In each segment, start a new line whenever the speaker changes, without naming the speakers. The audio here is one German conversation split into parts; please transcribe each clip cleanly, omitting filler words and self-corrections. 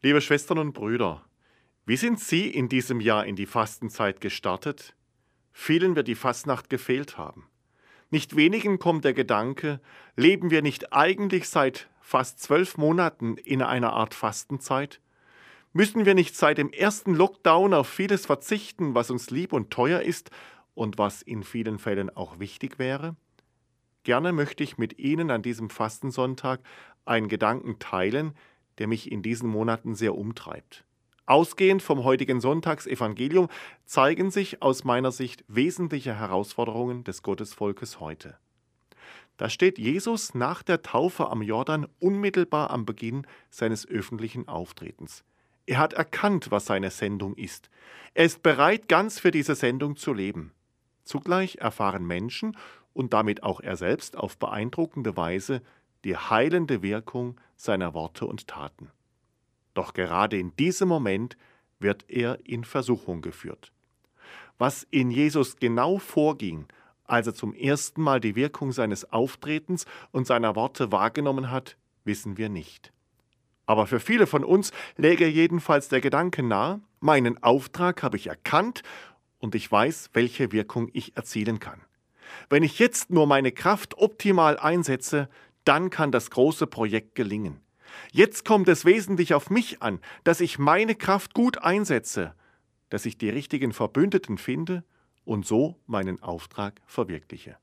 Liebe Schwestern und Brüder, wie sind Sie in diesem Jahr in die Fastenzeit gestartet? Vielen wird die Fastnacht gefehlt haben. Nicht wenigen kommt der Gedanke, leben wir nicht eigentlich seit fast 12 Monaten in einer Art Fastenzeit? Müssen wir nicht seit dem ersten Lockdown auf vieles verzichten, was uns lieb und teuer ist und was in vielen Fällen auch wichtig wäre? Gerne möchte ich mit Ihnen an diesem Fastensonntag einen Gedanken teilen, der mich in diesen Monaten sehr umtreibt. Ausgehend vom heutigen Sonntagsevangelium zeigen sich aus meiner Sicht wesentliche Herausforderungen des Gottesvolkes heute. Da steht Jesus nach der Taufe am Jordan unmittelbar am Beginn seines öffentlichen Auftretens. Er hat erkannt, was seine Sendung ist. Er ist bereit, ganz für diese Sendung zu leben. Zugleich erfahren Menschen und damit auch er selbst auf beeindruckende Weise die heilende Wirkung seiner Worte und Taten. Doch gerade in diesem Moment wird er in Versuchung geführt. Was in Jesus genau vorging, als er zum ersten Mal die Wirkung seines Auftretens und seiner Worte wahrgenommen hat, wissen wir nicht. Aber für viele von uns läge jedenfalls der Gedanke nahe, meinen Auftrag habe ich erkannt und ich weiß, welche Wirkung ich erzielen kann. Wenn ich jetzt nur meine Kraft optimal einsetze, dann kann das große Projekt gelingen. Jetzt kommt es wesentlich auf mich an, dass ich meine Kraft gut einsetze, dass ich die richtigen Verbündeten finde und so meinen Auftrag verwirkliche.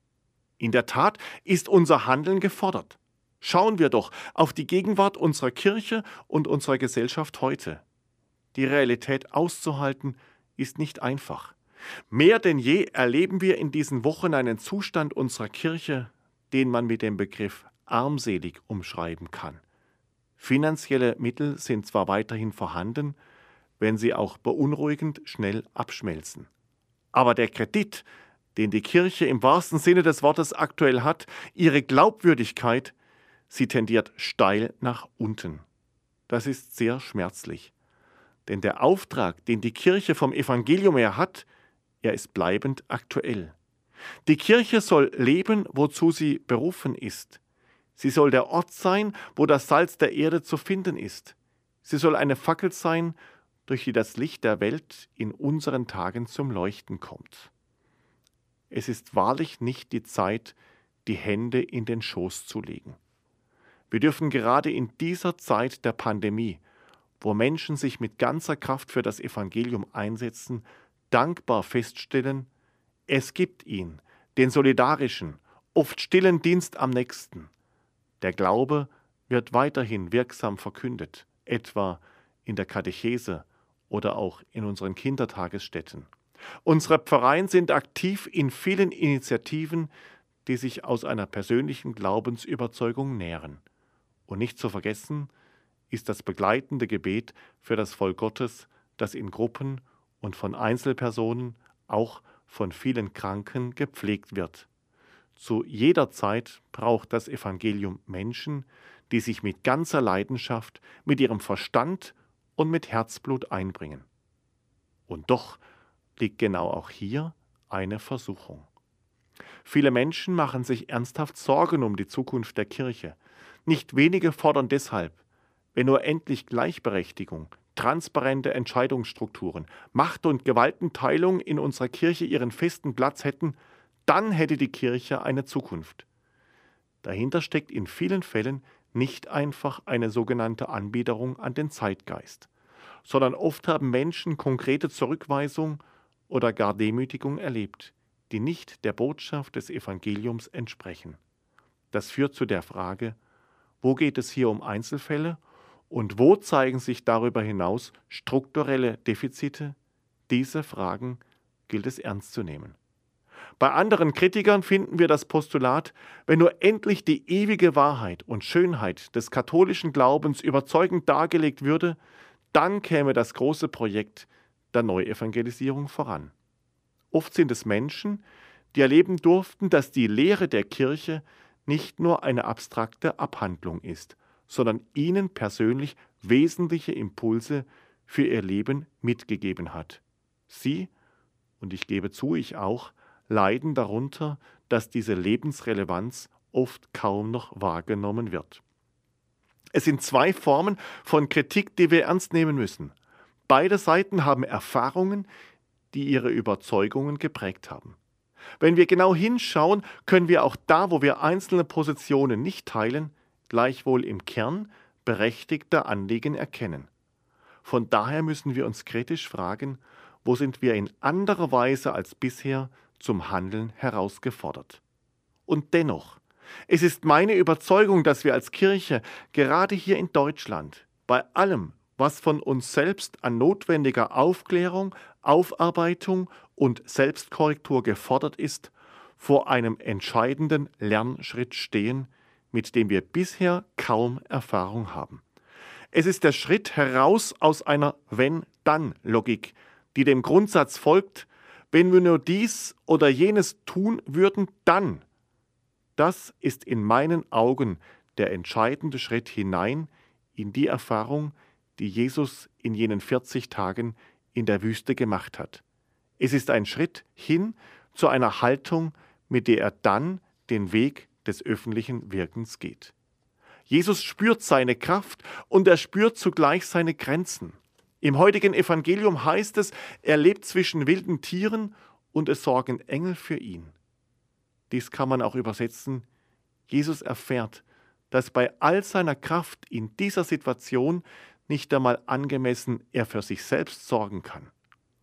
In der Tat ist unser Handeln gefordert. Schauen wir doch auf die Gegenwart unserer Kirche und unserer Gesellschaft heute. Die Realität auszuhalten ist nicht einfach. Mehr denn je erleben wir in diesen Wochen einen Zustand unserer Kirche, den man mit dem Begriff armselig umschreiben kann. Finanzielle Mittel sind zwar weiterhin vorhanden, wenn sie auch beunruhigend schnell abschmelzen. Aber der Kredit, den die Kirche im wahrsten Sinne des Wortes aktuell hat, ihre Glaubwürdigkeit, sie tendiert steil nach unten. Das ist sehr schmerzlich. Denn der Auftrag, den die Kirche vom Evangelium her hat, er ist bleibend aktuell. Die Kirche soll leben, wozu sie berufen ist. Sie soll der Ort sein, wo das Salz der Erde zu finden ist. Sie soll eine Fackel sein, durch die das Licht der Welt in unseren Tagen zum Leuchten kommt. Es ist wahrlich nicht die Zeit, die Hände in den Schoß zu legen. Wir dürfen gerade in dieser Zeit der Pandemie, wo Menschen sich mit ganzer Kraft für das Evangelium einsetzen, dankbar feststellen, es gibt ihn, den solidarischen, oft stillen Dienst am Nächsten. Der Glaube wird weiterhin wirksam verkündet, etwa in der Katechese oder auch in unseren Kindertagesstätten. Unsere Pfarreien sind aktiv in vielen Initiativen, die sich aus einer persönlichen Glaubensüberzeugung nähren. Und nicht zu vergessen ist das begleitende Gebet für das Volk Gottes, das in Gruppen und von Einzelpersonen, auch von vielen Kranken gepflegt wird. Zu jeder Zeit braucht das Evangelium Menschen, die sich mit ganzer Leidenschaft, mit ihrem Verstand und mit Herzblut einbringen. Und doch liegt genau auch hier eine Versuchung. Viele Menschen machen sich ernsthaft Sorgen um die Zukunft der Kirche. Nicht wenige fordern deshalb, wenn nur endlich Gleichberechtigung, transparente Entscheidungsstrukturen, Macht- und Gewaltenteilung in unserer Kirche ihren festen Platz hätten, dann hätte die Kirche eine Zukunft. Dahinter steckt in vielen Fällen nicht einfach eine sogenannte Anbiederung an den Zeitgeist, sondern oft haben Menschen konkrete Zurückweisung oder gar Demütigung erlebt, die nicht der Botschaft des Evangeliums entsprechen. Das führt zu der Frage, wo geht es hier um Einzelfälle und wo zeigen sich darüber hinaus strukturelle Defizite? Diese Fragen gilt es ernst zu nehmen. Bei anderen Kritikern finden wir das Postulat, wenn nur endlich die ewige Wahrheit und Schönheit des katholischen Glaubens überzeugend dargelegt würde, dann käme das große Projekt der Neuevangelisierung voran. Oft sind es Menschen, die erleben durften, dass die Lehre der Kirche nicht nur eine abstrakte Abhandlung ist, sondern ihnen persönlich wesentliche Impulse für ihr Leben mitgegeben hat. Sie, und ich gebe zu, ich auch, leiden darunter, dass diese Lebensrelevanz oft kaum noch wahrgenommen wird. Es sind zwei Formen von Kritik, die wir ernst nehmen müssen. Beide Seiten haben Erfahrungen, die ihre Überzeugungen geprägt haben. Wenn wir genau hinschauen, können wir auch da, wo wir einzelne Positionen nicht teilen, gleichwohl im Kern berechtigte Anliegen erkennen. Von daher müssen wir uns kritisch fragen, wo sind wir in anderer Weise als bisher zum Handeln herausgefordert. Und dennoch, es ist meine Überzeugung, dass wir als Kirche gerade hier in Deutschland bei allem, was von uns selbst an notwendiger Aufklärung, Aufarbeitung und Selbstkorrektur gefordert ist, vor einem entscheidenden Lernschritt stehen, mit dem wir bisher kaum Erfahrung haben. Es ist der Schritt heraus aus einer Wenn-Dann-Logik, die dem Grundsatz folgt, wenn wir nur dies oder jenes tun würden, dann. Das ist in meinen Augen der entscheidende Schritt hinein in die Erfahrung, die Jesus in jenen 40 Tagen in der Wüste gemacht hat. Es ist ein Schritt hin zu einer Haltung, mit der er dann den Weg des öffentlichen Wirkens geht. Jesus spürt seine Kraft und er spürt zugleich seine Grenzen. Im heutigen Evangelium heißt es, er lebt zwischen wilden Tieren und es sorgen Engel für ihn. Dies kann man auch übersetzen. Jesus erfährt, dass bei all seiner Kraft in dieser Situation nicht einmal angemessen er für sich selbst sorgen kann.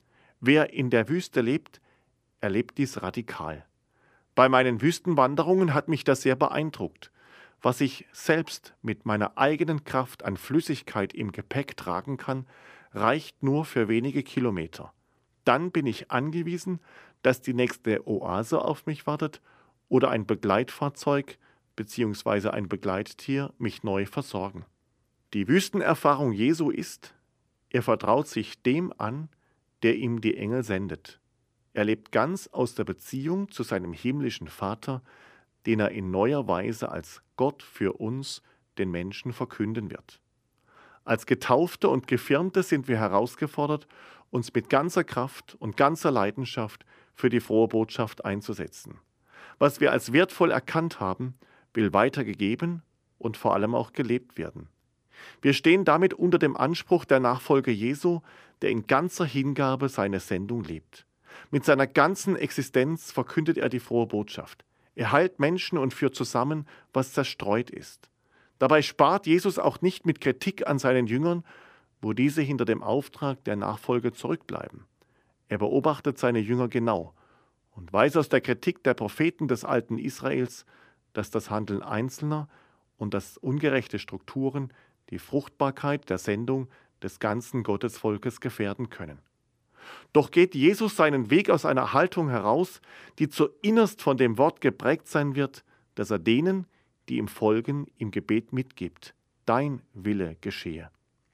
Wer in der Wüste lebt, erlebt dies radikal. Bei meinen Wüstenwanderungen hat mich das sehr beeindruckt. Was ich selbst mit meiner eigenen Kraft an Flüssigkeit im Gepäck tragen kann, reicht nur für wenige Kilometer. Dann bin ich angewiesen, dass die nächste Oase auf mich wartet oder ein Begleitfahrzeug bzw. ein Begleittier mich neu versorgen. Die Wüstenerfahrung Jesu ist, er vertraut sich dem an, der ihm die Engel sendet. Er lebt ganz aus der Beziehung zu seinem himmlischen Vater, den er in neuer Weise als Gott für uns, den Menschen, verkünden wird. Als Getaufte und Gefirmte sind wir herausgefordert, uns mit ganzer Kraft und ganzer Leidenschaft für die frohe Botschaft einzusetzen. Was wir als wertvoll erkannt haben, will weitergegeben und vor allem auch gelebt werden. Wir stehen damit unter dem Anspruch der Nachfolger Jesu, der in ganzer Hingabe seine Sendung lebt. Mit seiner ganzen Existenz verkündet er die frohe Botschaft. Er heilt Menschen und führt zusammen, was zerstreut ist. Dabei spart Jesus auch nicht mit Kritik an seinen Jüngern, wo diese hinter dem Auftrag der Nachfolge zurückbleiben. Er beobachtet seine Jünger genau und weiß aus der Kritik der Propheten des alten Israels, dass das Handeln Einzelner und das ungerechte Strukturen die Fruchtbarkeit der Sendung des ganzen Gottesvolkes gefährden können. Doch geht Jesus seinen Weg aus einer Haltung heraus, die zuinnerst von dem Wort geprägt sein wird, das er denen, die ihm folgen, im Gebet mitgibt: Dein Wille geschehe.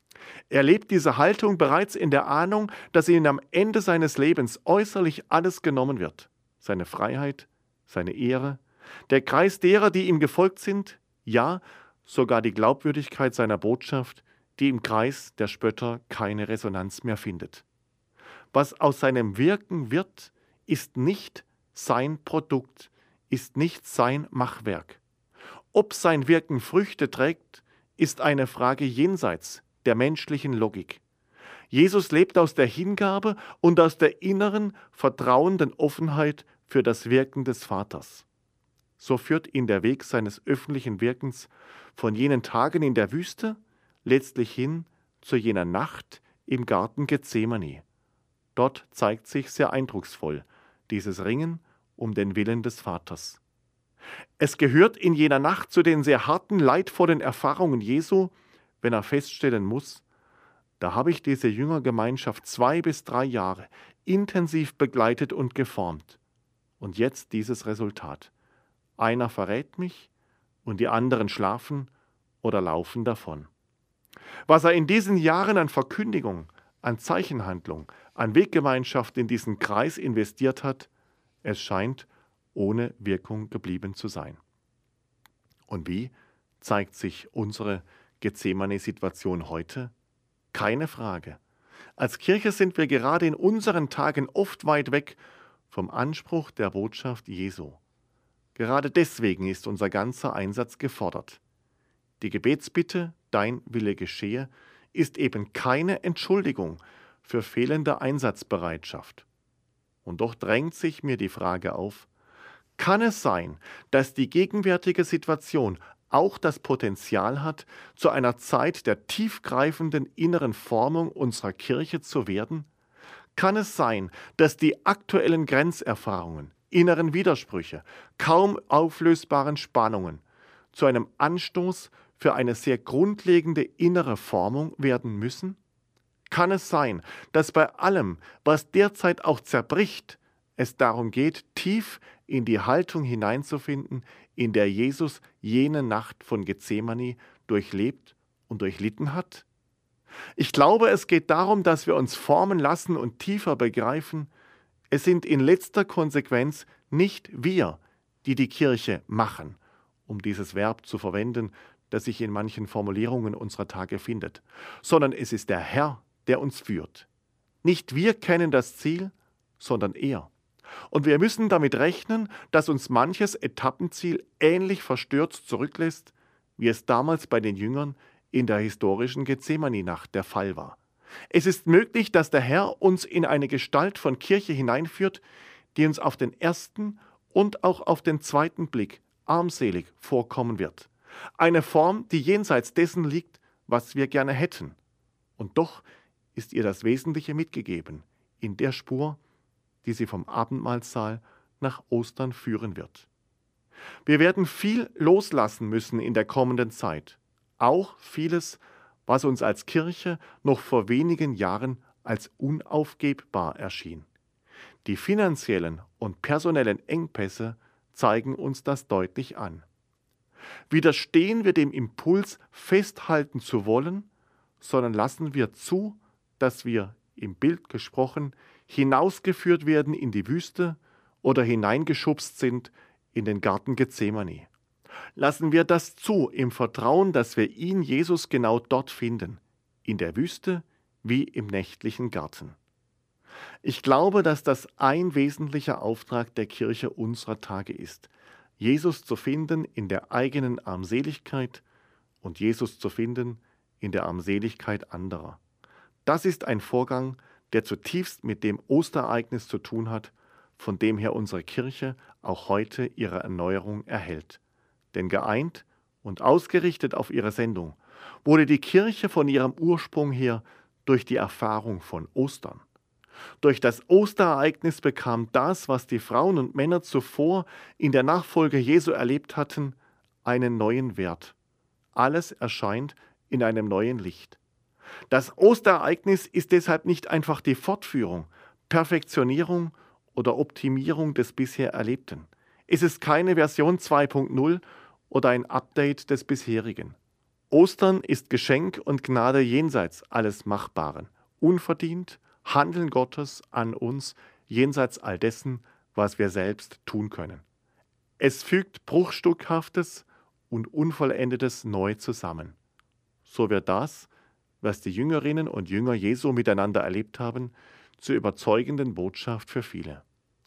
Er lebt diese Haltung bereits in der Ahnung, dass ihm am Ende seines Lebens äußerlich alles genommen wird: seine Freiheit, seine Ehre, der Kreis derer, die ihm gefolgt sind, ja, sogar die Glaubwürdigkeit seiner Botschaft, die im Kreis der Spötter keine Resonanz mehr findet. Was aus seinem Wirken wird, ist nicht sein Produkt, ist nicht sein Machwerk. Ob sein Wirken Früchte trägt, ist eine Frage jenseits der menschlichen Logik. Jesus lebt aus der Hingabe und aus der inneren, vertrauenden Offenheit für das Wirken des Vaters. So führt ihn der Weg seines öffentlichen Wirkens von jenen Tagen in der Wüste letztlich hin zu jener Nacht im Garten Gethsemane. Dort zeigt sich sehr eindrucksvoll dieses Ringen um den Willen des Vaters. Es gehört in jener Nacht zu den sehr harten, leidvollen Erfahrungen Jesu, wenn er feststellen muss: Da habe ich diese Jüngergemeinschaft 2 bis 3 Jahre intensiv begleitet und geformt. Und jetzt dieses Resultat. Einer verrät mich und die anderen schlafen oder laufen davon. Was er in diesen Jahren an Verkündigung, an Zeichenhandlung, an Weggemeinschaft in diesen Kreis investiert hat, es scheint ohne Wirkung geblieben zu sein. Und wie zeigt sich unsere Gethsemane-Situation heute? Keine Frage. Als Kirche sind wir gerade in unseren Tagen oft weit weg vom Anspruch der Botschaft Jesu. Gerade deswegen ist unser ganzer Einsatz gefordert. Die Gebetsbitte, dein Wille geschehe, ist eben keine Entschuldigung für fehlende Einsatzbereitschaft. Und doch drängt sich mir die Frage auf, kann es sein, dass die gegenwärtige Situation auch das Potenzial hat, zu einer Zeit der tiefgreifenden inneren Formung unserer Kirche zu werden? Kann es sein, dass die aktuellen Grenzerfahrungen, inneren Widersprüche, kaum auflösbaren Spannungen zu einem Anstoß für eine sehr grundlegende innere Formung werden müssen? Kann es sein, dass bei allem, was derzeit auch zerbricht, es darum geht, tief in die Haltung hineinzufinden, in der Jesus jene Nacht von Gethsemane durchlebt und durchlitten hat? Ich glaube, es geht darum, dass wir uns formen lassen und tiefer begreifen, es sind in letzter Konsequenz nicht wir, die die Kirche machen, um dieses Verb zu verwenden, das sich in manchen Formulierungen unserer Tage findet, sondern es ist der Herr, der uns führt. Nicht wir kennen das Ziel, sondern er. Und wir müssen damit rechnen, dass uns manches Etappenziel ähnlich verstört zurücklässt, wie es damals bei den Jüngern in der historischen Gethsemane-Nacht der Fall war. Es ist möglich, dass der Herr uns in eine Gestalt von Kirche hineinführt, die uns auf den ersten und auch auf den zweiten Blick armselig vorkommen wird. Eine Form, die jenseits dessen liegt, was wir gerne hätten. Und doch ist ihr das Wesentliche mitgegeben, in der Spur, die sie vom Abendmahlsaal nach Ostern führen wird. Wir werden viel loslassen müssen in der kommenden Zeit, auch vieles, was uns als Kirche noch vor wenigen Jahren als unaufgebbar erschien. Die finanziellen und personellen Engpässe zeigen uns das deutlich an. Widerstehen wir dem Impuls, festhalten zu wollen, sondern lassen wir zu, dass wir, im Bild gesprochen, hinausgeführt werden in die Wüste oder hineingeschubst sind in den Garten Gethsemane. Lassen wir das zu, im Vertrauen, dass wir ihn, Jesus, genau dort finden, in der Wüste wie im nächtlichen Garten. Ich glaube, dass das ein wesentlicher Auftrag der Kirche unserer Tage ist, Jesus zu finden in der eigenen Armseligkeit und Jesus zu finden in der Armseligkeit anderer. Das ist ein Vorgang, der zutiefst mit dem Osterereignis zu tun hat, von dem her unsere Kirche auch heute ihre Erneuerung erhält. Denn geeint und ausgerichtet auf ihre Sendung wurde die Kirche von ihrem Ursprung her durch die Erfahrung von Ostern. Durch das Osterereignis bekam das, was die Frauen und Männer zuvor in der Nachfolge Jesu erlebt hatten, einen neuen Wert. Alles erscheint in einem neuen Licht. Das Osterereignis ist deshalb nicht einfach die Fortführung, Perfektionierung oder Optimierung des bisher Erlebten. Es ist keine Version 2.0 oder ein Update des bisherigen. Ostern ist Geschenk und Gnade jenseits alles Machbaren, unverdient, Handeln Gottes an uns jenseits all dessen, was wir selbst tun können. Es fügt Bruchstückhaftes und Unvollendetes neu zusammen. So wird das, was die Jüngerinnen und Jünger Jesu miteinander erlebt haben, zur überzeugenden Botschaft für viele.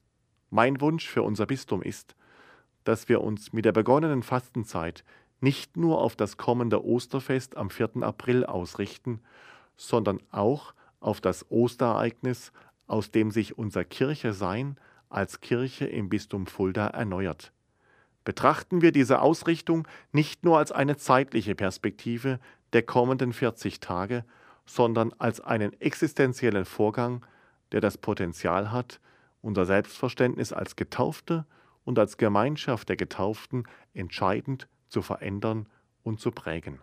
Mein Wunsch für unser Bistum ist, dass wir uns mit der begonnenen Fastenzeit nicht nur auf das kommende Osterfest am 4. April ausrichten, sondern auch auf das Osterereignis, aus dem sich unser Kirche-Sein als Kirche im Bistum Fulda erneuert. Betrachten wir diese Ausrichtung nicht nur als eine zeitliche Perspektive der kommenden 40 Tage, sondern als einen existenziellen Vorgang, der das Potenzial hat, unser Selbstverständnis als Getaufte und als Gemeinschaft der Getauften entscheidend zu verändern und zu prägen.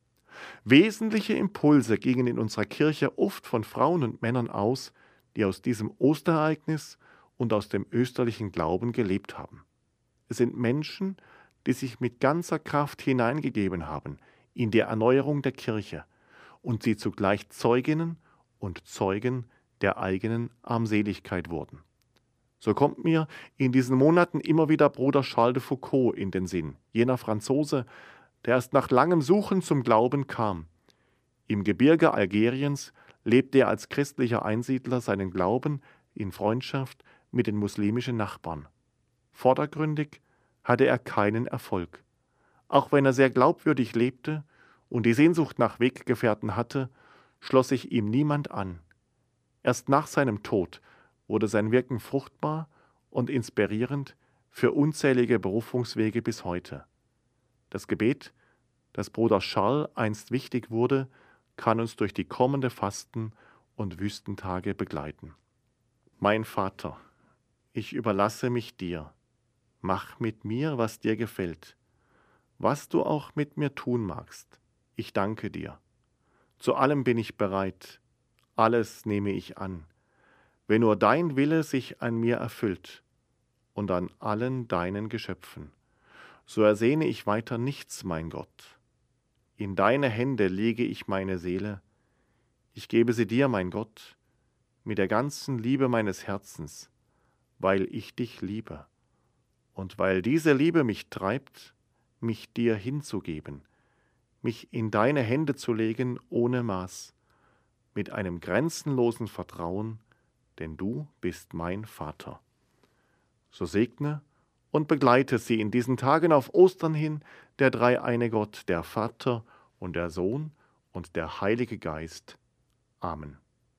Wesentliche Impulse gingen in unserer Kirche oft von Frauen und Männern aus, die aus diesem Osterereignis und aus dem österlichen Glauben gelebt haben. Es sind Menschen, die sich mit ganzer Kraft hineingegeben haben in die Erneuerung der Kirche und sie zugleich Zeuginnen und Zeugen der eigenen Armseligkeit wurden. So kommt mir in diesen Monaten immer wieder Bruder Charles de Foucauld in den Sinn, jener Franzose, der erst nach langem Suchen zum Glauben kam. Im Gebirge Algeriens lebte er als christlicher Einsiedler seinen Glauben in Freundschaft mit den muslimischen Nachbarn. Vordergründig hatte er keinen Erfolg. Auch wenn er sehr glaubwürdig lebte und die Sehnsucht nach Weggefährten hatte, schloss sich ihm niemand an. Erst nach seinem Tod wurde sein Wirken fruchtbar und inspirierend für unzählige Berufungswege bis heute. Das Gebet, das Bruder Charles einst wichtig wurde, kann uns durch die kommende Fasten- und Wüstentage begleiten. Mein Vater, ich überlasse mich dir. Mach mit mir, was dir gefällt, was du auch mit mir tun magst. Ich danke dir. Zu allem bin ich bereit, alles nehme ich an, wenn nur dein Wille sich an mir erfüllt und an allen deinen Geschöpfen. So ersehne ich weiter nichts, mein Gott. In deine Hände lege ich meine Seele. Ich gebe sie dir, mein Gott, mit der ganzen Liebe meines Herzens, weil ich dich liebe und weil diese Liebe mich treibt, mich dir hinzugeben, mich in deine Hände zu legen ohne Maß, mit einem grenzenlosen Vertrauen, denn du bist mein Vater. So segne und begleite sie in diesen Tagen auf Ostern hin, der dreieine Gott, der Vater und der Sohn und der Heilige Geist. Amen.